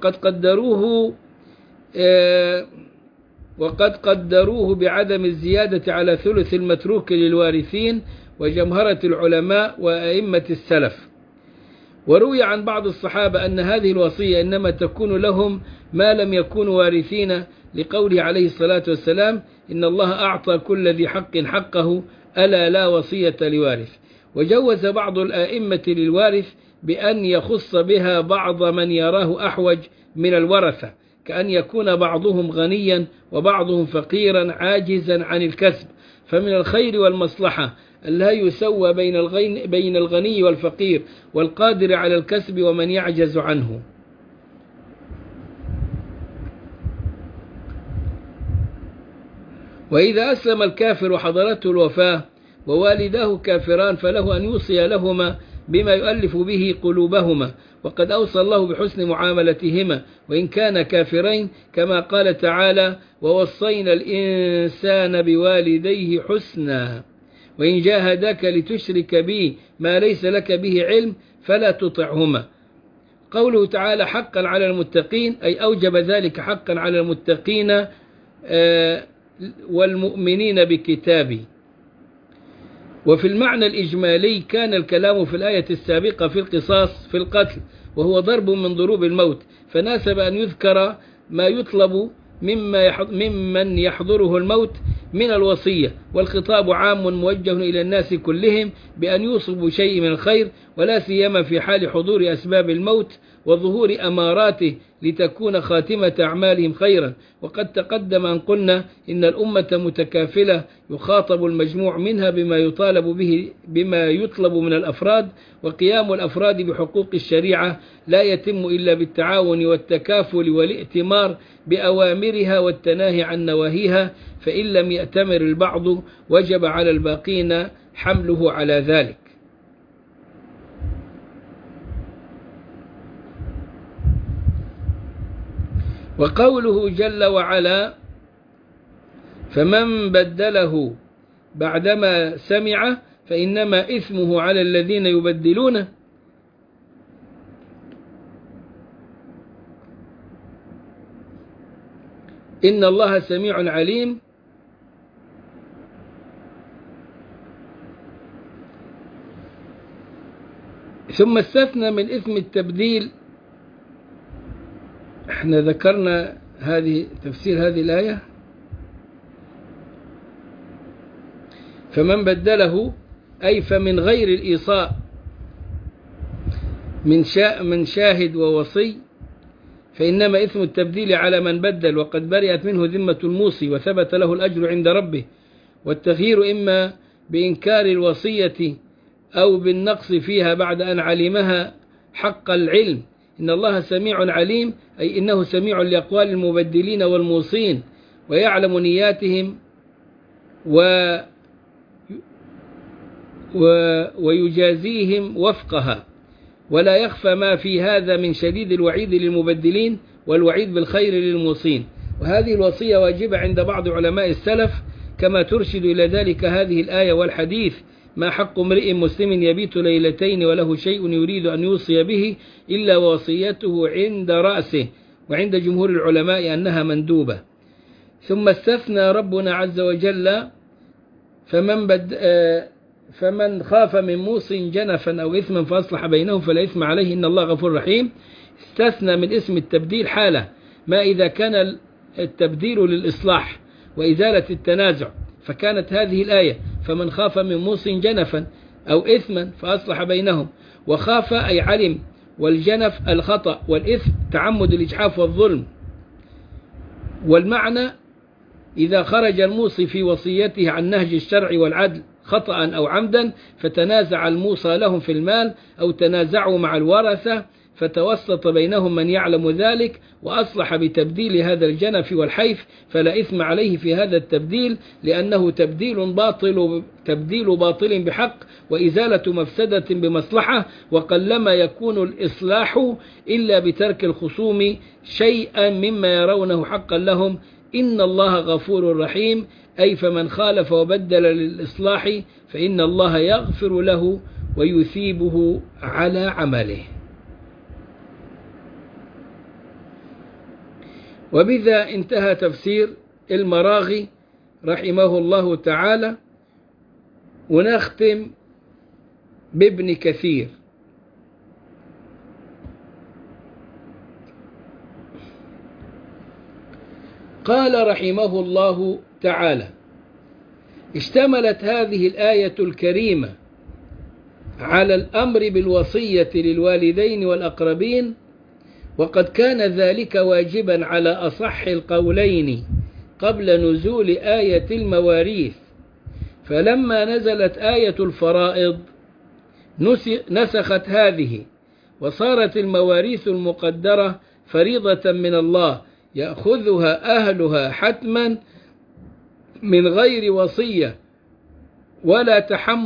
[SPEAKER 1] وقد قدروه بعدم الزيادة على ثلث المتروك للوارثين وجمهرة العلماء وأئمة السلف. وروي عن بعض الصحابة أن هذه الوصية إنما تكون لهم ما لم يكونوا وارثين، لقوله عليه الصلاة والسلام: إن الله أعطى كل ذي حق حقه ألا لا وصية لوارث. وجوز بعض الآئمة للوارث بأن يخص بها بعض من يراه أحوج من الورثة، كأن يكون بعضهم غنيا وبعضهم فقيرا عاجزا عن الكسب، فمن الخير والمصلحة ألا يسوى بين الغني والفقير والقادر على الكسب ومن يعجز عنه. وإذا أسلم الكافر وحضرته الوفاة ووالداه كافران فله أن يوصي لهما بما يؤلف به قلوبهما، وقد أوصى الله بحسن معاملتهما وإن كان كافرين، كما قال تعالى: ووصينا الإنسان بوالديه حسنا وإن جاهداك لتشرك بي ما ليس لك به علم فلا تطعهما. قوله تعالى حقا على المتقين، أي أوجب ذلك حقا على المتقين والمؤمنين بكتابي. وفي المعنى الإجمالي كان الكلام في الآية السابقة في القصاص في القتل، وهو ضرب من ضروب الموت، فناسب أن يذكر ما يطلب ممن يحضره الموت من الوصية، والخطاب عام موجه إلى الناس كلهم بأن يوصوا بشيء من الخير، ولا سيما في حال حضور أسباب الموت وظهور أماراته لتكون خاتمة أعمالهم خيرا. وقد تقدم أن قلنا إن الأمة متكافلة يخاطب المجموع منها بما يطلب من الأفراد، وقيام الأفراد بحقوق الشريعة لا يتم إلا بالتعاون والتكافل والائتمار بأوامرها والتناهي عن نواهيها، فإن لم يأتمر البعض وجب على الباقين حمله على ذلك. وقوله جل وعلا: فمن بدله بعدما سمعه فإنما إثمه على الذين يبدلونه، إن الله سميع عليم. ثم استثنى من إثم التبديل، احنا ذكرنا تفسير هذه الآية، فمن بدله أي فمن غير الإيصاء من شاهد ووصي فإنما إثم التبديل على من بدل، وقد برئت منه ذمة الموصي وثبت له الأجر عند ربه. والتغيير إما بإنكار الوصية أو بالنقص فيها بعد أن علمها حق العلم. إن الله سميع عليم، أي إنه سميع لأقوال المبدلين والموصين ويعلم نياتهم ويجازيهم وفقها، ولا يخفى ما في هذا من شديد الوعيد للمبدلين والوعيد بالخير للموصين. وهذه الوصية واجبة عند بعض علماء السلف، كما ترشد إلى ذلك هذه الآية والحديث: ما حق امرئ مسلم يبيت ليلتين وله شيء يريد أن يوصي به إلا وصيته عند رأسه، وعند جمهور العلماء أنها مندوبة. ثم استثنى ربنا عز وجل فمن خاف من موص جنفا أو إثما فأصلح بينهم فلا إثم عليه إن الله غفور رحيم. استثنى من اسم التبديل حالة ما إذا كان التبديل للإصلاح وإزالة التنازع، فكانت هذه الآية فمن خاف من موص جنفا أو إثما فأصلح بينهم. وخاف أي علم، والجنف الخطأ، والإثم تعمد الإجحاف والظلم. والمعنى إذا خرج الموصي في وصيته عن نهج الشرع والعدل خطأ أو عمدا، فتنازع الموصى لهم في المال أو تنازعوا مع الورثة، فتوسط بينهم من يعلم ذلك وأصلح بتبديل هذا الجنف والحيف، فلا إثم عليه في هذا التبديل، لأنه تبديل باطل بحق وإزالة مفسدة بمصلحة، وقلما يكون الإصلاح إلا بترك الخصوم شيئا مما يرونه حقا لهم. إن الله غفور رحيم، أي فمن خالف وبدل للإصلاح فإن الله يغفر له ويثيبه على عمله. وبذا انتهى تفسير المراغي رحمه الله تعالى. ونختم بابن كثير. قال رحمه الله تعالى: اشتملت هذه الآية الكريمة على الأمر بالوصية للوالدين والأقربين، وقد كان ذلك واجبا على أصح القولين قبل نزول آية المواريث، فلما نزلت آية الفرائض نسخت هذه، وصارت المواريث المقدرة فريضة من الله يأخذها أهلها حتما من غير وصية ولا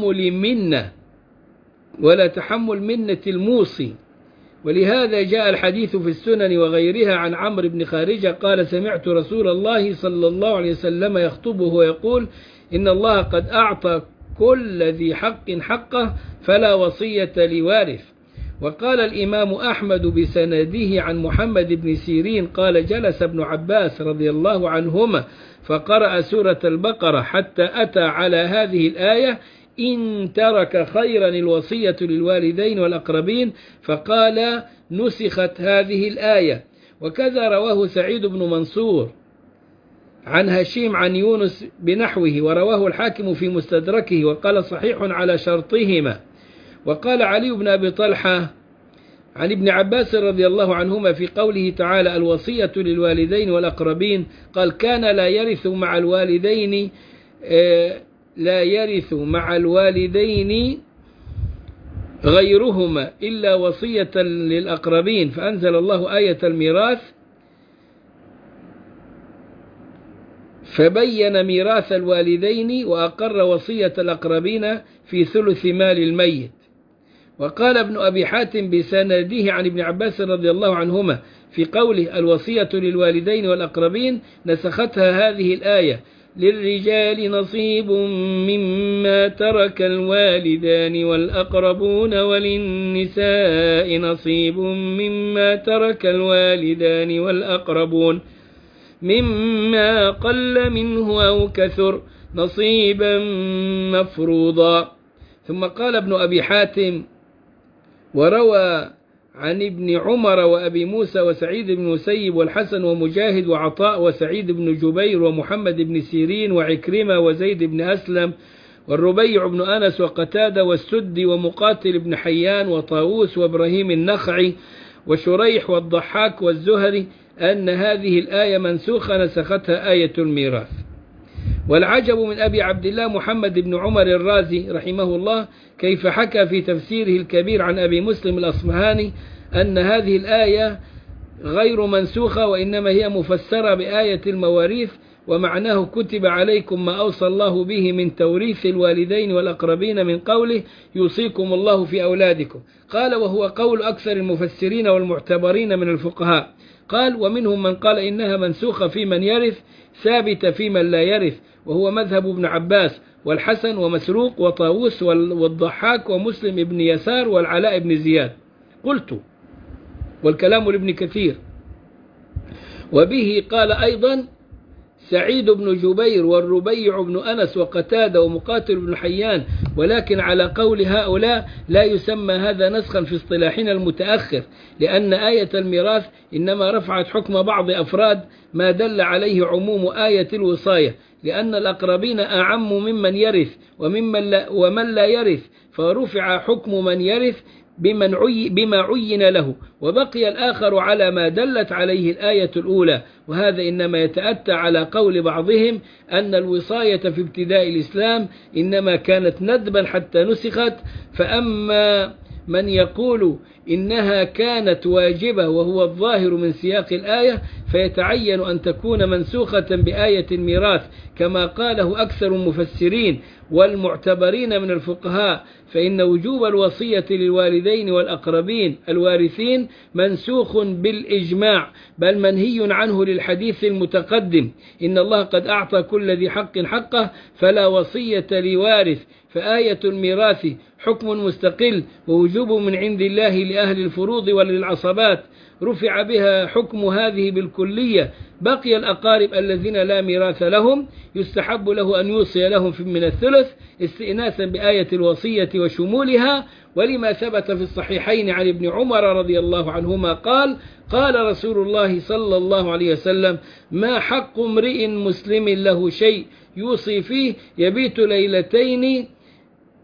[SPEAKER 1] تحمل منة الموصي. ولهذا جاء الحديث في السنن وغيرها عن عمرو بن خارجة قال: سمعت رسول الله صلى الله عليه وسلم يخطبه ويقول: إن الله قد أعطى كل ذي حق حقه فلا وصية لوارث. وقال الإمام أحمد بسنده عن محمد بن سيرين قال: جلس ابن عباس رضي الله عنهما فقرأ سورة البقرة حتى أتى على هذه الآية: إن ترك خيرا الوصية للوالدين والأقربين، فقال: نسخت هذه الآية. وكذا رواه سعيد بن منصور عن هشيم عن يونس بنحوه، ورواه الحاكم في مستدركه وقال: صحيح على شرطهما. وقال علي بن أبي طلحة عن ابن عباس رضي الله عنهما في قوله تعالى: الوصية للوالدين والأقربين، قال: كان لا يرث مع الوالدين غيرهما إلا وصية للأقربين، فأنزل الله آية الميراث فبين ميراث الوالدين وأقر وصية الأقربين في ثلث مال الميت. وقال ابن أبي حاتم بسنده عن ابن عباس رضي الله عنهما في قوله: الوصية للوالدين والأقربين، نسختها هذه الآية: للرجال نصيب مما ترك الوالدان والأقربون وللنساء نصيب مما ترك الوالدان والأقربون مما قل منه أو كثر نصيبا مفروضا. ثم قال ابن أبي حاتم: وروى عن ابن عمر وأبي موسى وسعيد بن مسيب والحسن ومجاهد وعطاء وسعيد بن جبير ومحمد بن سيرين وعكرمة وزيد بن أسلم والربيع بن أنس وقتادة والسدي ومقاتل بن حيان وطاووس وإبراهيم النخعي وشريح والضحاك والزهري أن هذه الآية منسوخة نسختها آية الميراث. والعجب من أبي عبد الله محمد بن عمر الرازي رحمه الله كيف حكى في تفسيره الكبير عن أبي مسلم الأصفهاني أن هذه الآية غير منسوخة، وإنما هي مفسرة بآية المواريث، ومعناه: كتب عليكم ما أوصى الله به من توريث الوالدين والأقربين من قوله: يوصيكم الله في أولادكم. قال: وهو قول أكثر المفسرين والمعتبرين من الفقهاء. قال: ومنهم من قال إنها منسوخة في من يرث ثابتة في من لا يرث، وهو مذهب ابن عباس والحسن ومسروق وطاووس والضحاك ومسلم ابن يسار والعلاء بن زياد. قلت: والكلام لابن كثير. وبه قال أيضا سعيد بن جبير والربيع بن أنس وقتادة ومقاتل بن حيان، ولكن على قول هؤلاء لا يسمى هذا نسخا في اصطلاحنا المتأخر، لأن آية الميراث إنما رفعت حكم بعض أفراد ما دل عليه عموم آية الوصاية، لأن الأقربين أعم ممن يرث ومن لا يرث، فرفع حكم من يرث بما عين له، وبقي الآخر على ما دلت عليه الآية الأولى. وهذا إنما يتأتى على قول بعضهم أن الوصاية في ابتداء الإسلام إنما كانت ندبا حتى نسخت، فأما من يقول إنها كانت واجبة وهو الظاهر من سياق الآية، فيتعين أن تكون منسوخة بآية الميراث كما قاله أكثر المفسرين والمعتبرين من الفقهاء، فإن وجوب الوصية للوالدين والأقربين الوارثين منسوخ بالإجماع، بل منهي عنه للحديث المتقدم: إن الله قد أعطى كل ذي حق حقه فلا وصية لوارث. فآية الميراث حكم مستقل ووجوب من عند الله لأهل الفروض وللعصبات، رفع بها حكم هذه بالكلية. بقي الأقارب الذين لا ميراث لهم يستحب له أن يوصي لهم من الثلث استئناسا بآية الوصية وشمولها، ولما ثبت في الصحيحين عن ابن عمر رضي الله عنهما قال: قال رسول الله صلى الله عليه وسلم: ما حق امرئ مسلم له شيء يوصي فيه يبيت ليلتين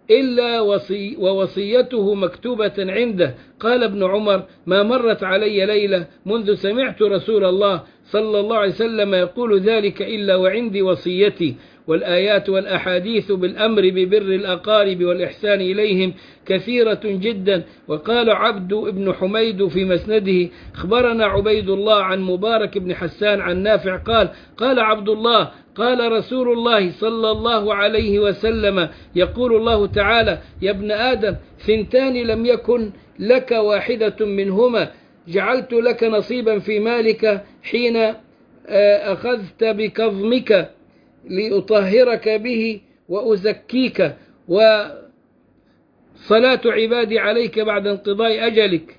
[SPEAKER 1] إلا ووصيته مكتوبة عنده. قال ابن عمر: ما مرت علي ليلة منذ سمعت رسول الله صلى الله عليه وسلم يقول ذلك إلا وعندي وصيتي. والآيات والأحاديث بالأمر ببر الأقارب والإحسان إليهم كثيرة جدا. وقال عبد بن حميد في مسنده: أخبرنا عبيد الله عن مبارك بن حسان عن نافع قال: قال عبد الله: قال رسول الله صلى الله عليه وسلم: يقول الله تعالى: يا ابن آدم، 2 لم يكن لك واحدة منهما، جعلت لك نصيبا في مالك حين أخذت بكظمك لأطهرك به وأزكيك، وصلاة عبادي عليك بعد انقضاء أجلك.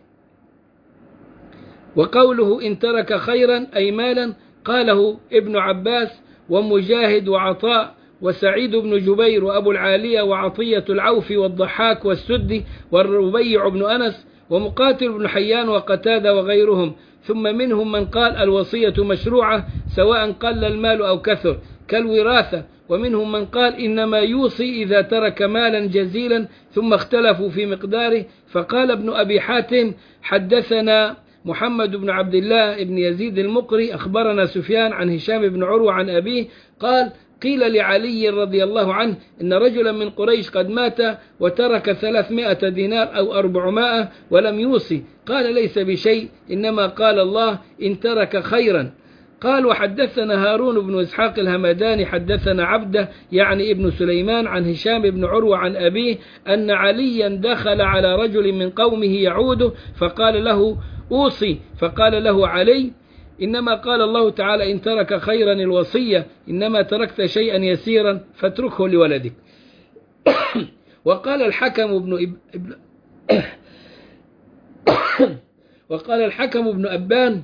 [SPEAKER 1] وقوله إن ترك خيرا أي مالا قاله ابن عباس ومجاهد وعطاء وسعيد بن جبير وأبو العالية وعطية العوف والضحاك والسدي والربيع بن أنس ومقاتل بن حيان وقتادة وغيرهم. ثم منهم من قال الوصية مشروعة سواء قل المال أو كثر كالوراثة. ومنهم من قال إنما يوصي إذا ترك مالا جزيلا، ثم اختلفوا في مقداره. فقال ابن أبي حاتم: حدثنا محمد بن عبد الله بن يزيد المقري أخبرنا سفيان عن هشام بن عروة عن أبيه قال: قيل لعلي رضي الله عنه إن رجلا من قريش قد مات وترك 300 دينار أو 400 ولم يوصي. قال: ليس بشيء، إنما قال الله إن ترك خيرا. قال: وحدثنا هارون بن إسحاق الهمداني حدثنا عبده يعني ابن سليمان عن هشام بن عروة عن أبيه أن عليا دخل على رجل من قومه يعوده فقال له: أوصي. فقال له علي: إنما قال الله تعالى إن ترك خيرا الوصية، إنما تركت شيئا يسيرا فاتركه لولدك. وقال الحكم بن أبان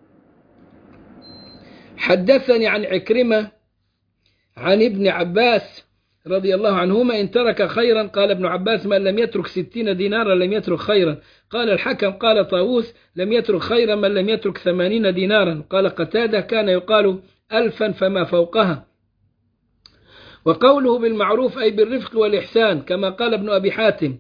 [SPEAKER 1] حدثني عن عكرمة عن ابن عباس رضي الله عنهما إن ترك خيرا. قال ابن عباس: من لم يترك 60 دينارا لم يترك خيرا. قال الحكم: قال طاووس: لم يترك خيرا من لم يترك 80 دينارا. قال قتادة: كان يقال 1000 فما فوقها. وقوله بالمعروف أي بالرفق والإحسان كما قال ابن أبي حاتم.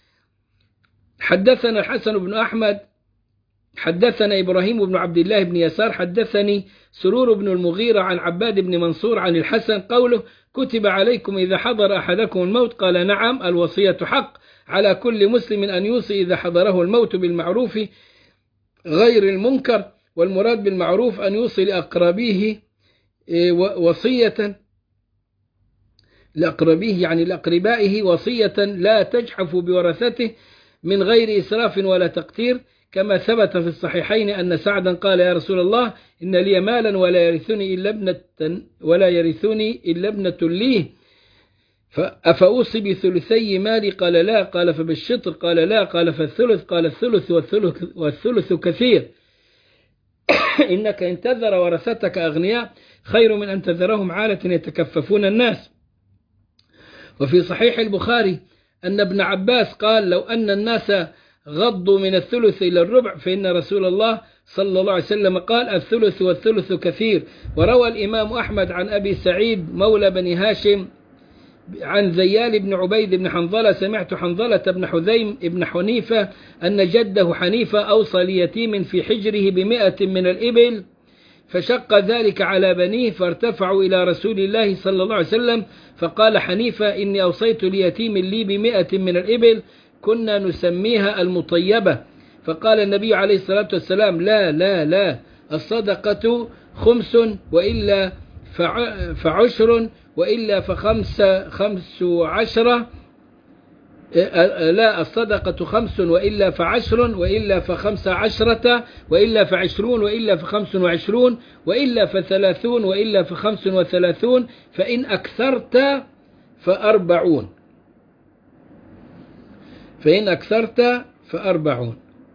[SPEAKER 1] حدثنا الحسن بن أحمد حدثنا إبراهيم بن عبد الله بن يسار حدثني سرور بن المغيرة عن عباد بن منصور عن الحسن قوله: كتب عليكم إذا حضر أحدكم الموت. قال: نعم، الوصية حق على كل مسلم أن يوصي إذا حضره الموت بالمعروف غير المنكر. والمراد بالمعروف أن يوصي لأقربيه وصية لأقربيه يعني لأقربائه وصية لا تجحف بورثته من غير إسراف ولا تقتير، كما ثبت في الصحيحين أن سعدا قال: يا رسول الله، إن لي مالا ولا يرثني إلا ابنة لي، أفأوصي بثلثي مالي؟ قال: لا. قال: فبالشطر؟ قال: لا. قال: فالثلث؟ قال: الثلث والثلث كثير. إنك إن تذر ورثتك أغنياء خير من أن تذرهم عالة يتكففون الناس. وفي صحيح البخاري أن ابن عباس قال: لو أن الناس غضوا من الثلث إلى الربع فإن رسول الله صلى الله عليه وسلم قال: الثلث والثلث كثير. وروى الإمام أحمد عن أبي سعيد مولى بني هاشم عن زيال بن عبيد بن حنظلة سمعت حنظلة بن حذيم بن حنيفة أن جده حنيفة أوصى ليتيم في حجره 100 من الإبل، فشق ذلك على بنيه فارتفعوا إلى رسول الله صلى الله عليه وسلم، فقال حنيفة: إني أوصيت ليتيم لي 100 من الإبل كنا نسميها المطيبة. فقال النبي عليه الصلاة والسلام: لا لا لا، الصدقة 5 وإلا فعشر وإلا ف15. لا، الصدقة 5 وإلا فعشر وإلا ف15 وإلا فعشرون وإلا ف25 وإلا ف30 وإلا ف35 فإن أكثرت ف40. فإن أكثرت ف40.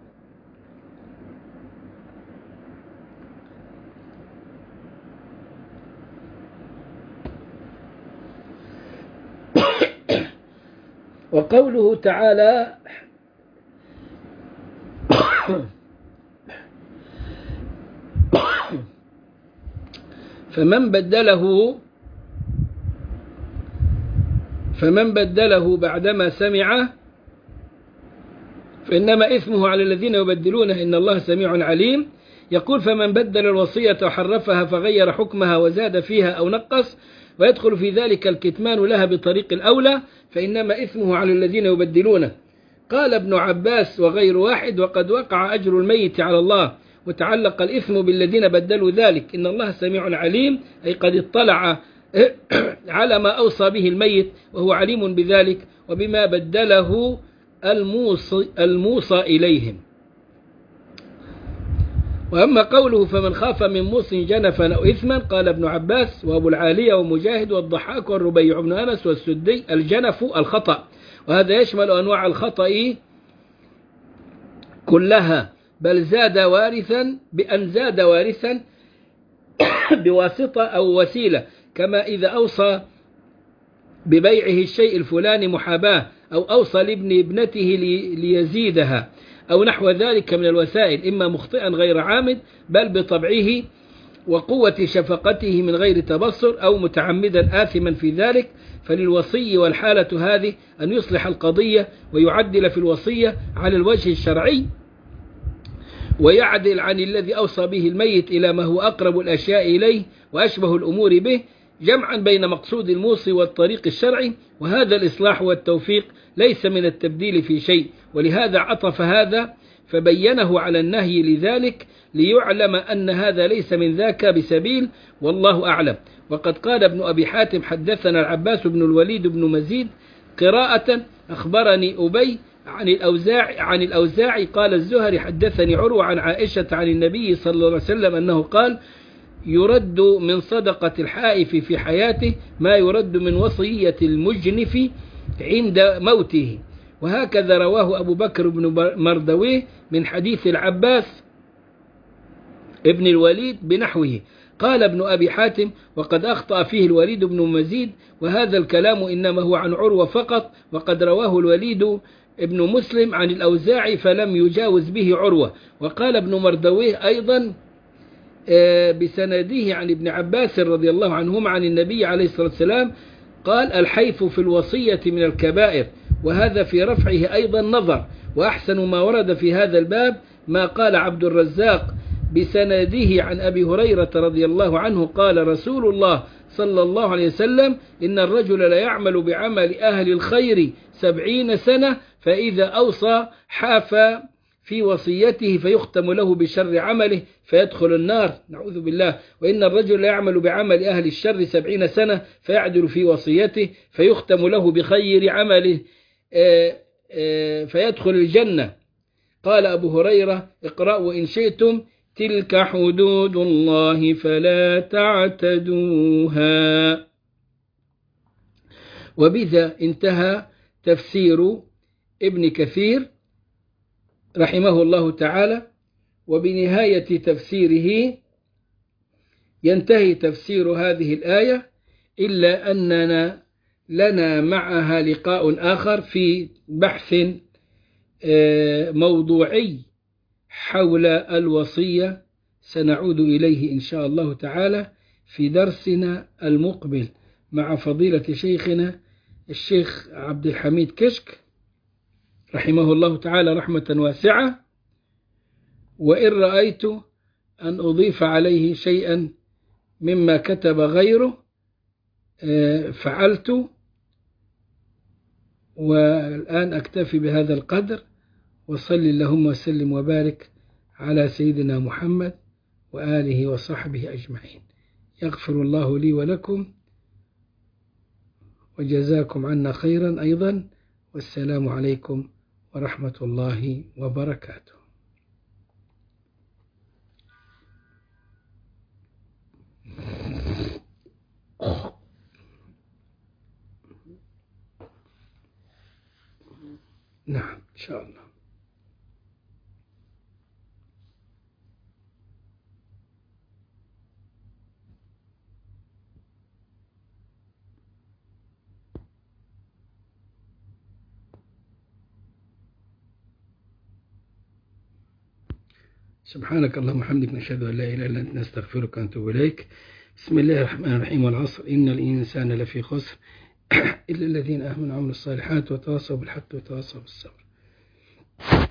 [SPEAKER 1] وقوله تعالى: فمن بدله بعدما سمعه فإنما إثمه على الذين يبدلونه إن الله سميع عليم. يقول فمن بدل الوصية وحرفها فغير حكمها وزاد فيها أو نقص ويدخل في ذلك الكتمان لها بطريق الأولى فإنما إثمه على الذين يبدلونه. قال ابن عباس وغير واحد وقد وقع أجر الميت على الله وتعلق الإثم بالذين بدلوا ذلك إن الله سميع عليم، أي قد اطلع على ما أوصى به الميت وهو عليم بذلك وبما بدله الموصى إليهم. وأما قوله فمن خاف من موص جنفا أو إثما قال ابن عباس وأبو العالية ومجاهد والضحاك والربيع بن أنس والسدي الجنف الخطأ، وهذا يشمل أنواع الخطأ كلها، بل زاد وارثا بأن زاد وارثا بواسطة أو وسيلة، كما إذا أوصى ببيعه الشيء الفلاني محاباة أو أوصى لابن ابنته ليزيدها أو نحو ذلك من الوسائل، إما مخطئا غير عامد بل بطبعه وقوة شفقته من غير تبصر أو متعمدا آثما في ذلك. فللوصي والحالة هذه أن يصلح القضية ويعدل في الوصية على الوجه الشرعي ويعدل عن الذي أوصى به الميت إلى ما هو أقرب الأشياء إليه وأشبه الأمور به، جمعا بين مقصود الموصي والطريق الشرعي، وهذا الإصلاح والتوفيق ليس من التبديل في شيء، ولهذا عطف هذا فبينه على النهي لذلك ليعلم أن هذا ليس من ذاك بسبيل، والله أعلم. وقد قال ابن أبي حاتم حدثنا العباس بن الوليد بن مزيد قراءة أخبرني أبي عن الأوزاعي قال الزهري حدثني عروة عن عائشة عن النبي صلى الله عليه وسلم أنه قال يرد من صدقة الحائف في حياته ما يرد من وصية المجنف عند موته. وهكذا رواه أبو بكر بن مردويه من حديث العباس ابن الوليد بنحوه. قال ابن أبي حاتم وقد أخطأ فيه الوليد بن مزيد، وهذا الكلام إنما هو عن عروة فقط، وقد رواه الوليد ابن مسلم عن الأوزاعي فلم يجاوز به عروة. وقال ابن مردويه أيضا بسنده عن ابن عباس رضي الله عنهما عن النبي عليه الصلاة والسلام قال الحيف في الوصية من الكبائر، وهذا في رفعه أيضا نظر. وأحسن ما ورد في هذا الباب ما قال عبد الرزاق بسنده عن أبي هريرة رضي الله عنه قال رسول الله صلى الله عليه وسلم إن الرجل لا يعمل بعمل أهل الخير 70 سنة فإذا أوصى حاف في وصيته فيختم له بشر عمله فيدخل النار، نعوذ بالله. وإن الرجل لا يعمل بعمل أهل الشر 70 سنة فيعدل في وصيته فيختم له بخير عمله فيدخل الجنة. قال أبو هريرة اقرأوا إن شئتم تلك حدود الله فلا تعتدوها. وبذا انتهى تفسير ابن كثير رحمه الله تعالى. وبنهاية تفسيره ينتهي تفسير هذه الآية، إلا أننا لنا معها لقاء آخر في بحث موضوعي حول الوصية سنعود إليه إن شاء الله تعالى في درسنا المقبل مع فضيلة شيخنا الشيخ عبد الحميد كشك رحمه الله تعالى رحمة واسعة. وإن رأيت أن أضيف عليه شيئا مما كتب غيره فعلت، والآن أكتفي بهذا القدر، وصل اللهم وسلم وبارك على سيدنا محمد وآله وصحبه أجمعين. يغفر الله لي ولكم وجزاكم عنا خيرا أيضا، والسلام عليكم ورحمة الله وبركاته. نعم إن شاء الله. سبحانك اللهم وبحمدك نشهد أن لا إله إلا أنت نستغفرك ونتوب إليك. بسم الله الرحمن الرحيم. والعصر إن الإنسان لفي خسر إلا الذين آمنوا وعملوا الصالحات وتواصوا بالحق وتواصوا بالصبر.